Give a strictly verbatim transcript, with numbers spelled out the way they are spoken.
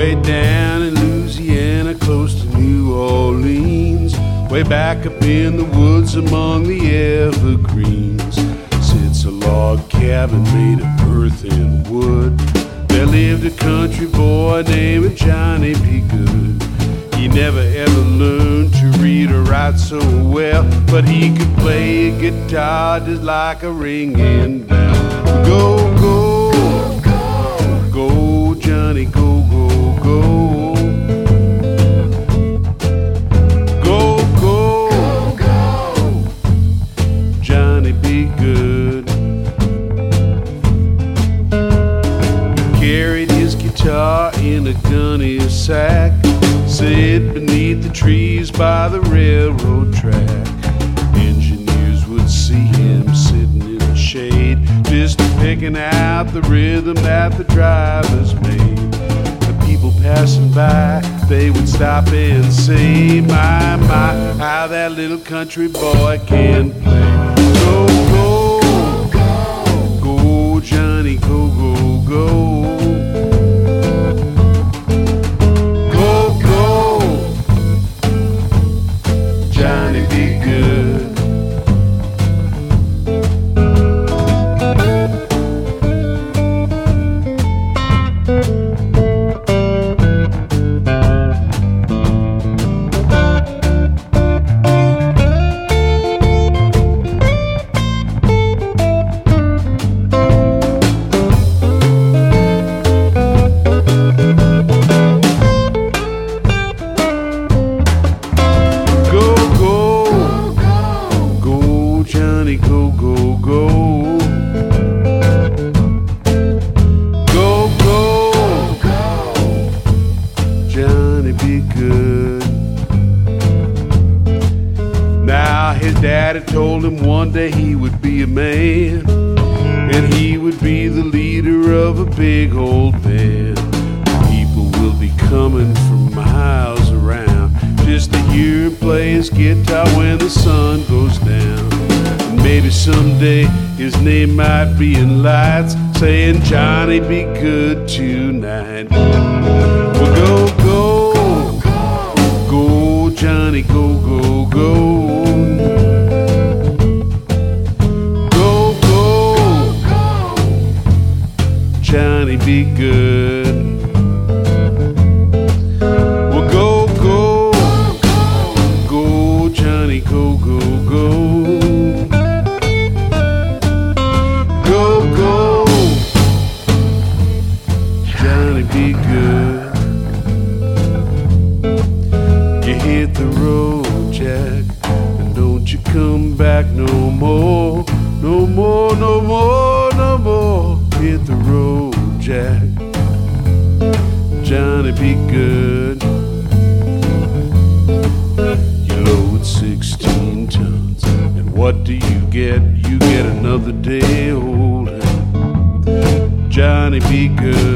way down in Louisiana, close to New Orleans, way back up in the woods among the evergreens, sits a log cabin made of earth and wood. There lived a country boy named Johnny B. Good. He never ever learned to read or write so well, but he could play a guitar just like a ringing bell. Go, go, go, go, Johnny, go, go, go. Go, go, go, Johnny B. Good. Carried his guitar in a gunny sack, sit beneath the trees by the railroad track. Engineers would see him sitting in the shade, just picking out the rhythm that the drivers made. The people passing by, they would stop and say, my, my, how that little country boy can play. Go, go, go, go, Johnny, go, go, go. Told him one day he would be a man, and he would be the leader of a big old band. People will be coming from miles around just to hear him play his guitar when the sun goes down. And maybe someday his name might be in lights saying, Johnny, be good tonight. Well, go, go, go, go, Johnny, go, go, go. Johnny, be good. Well, go, go, go, Johnny, go, go, go. Go, go, Johnny, be good. You hit the road, Jack, and don't you come back no more, no more, no more, no more. Hit the road, Jack, Johnny, be good. You load sixteen tons, and what do you get? You get another day older. Johnny, be good.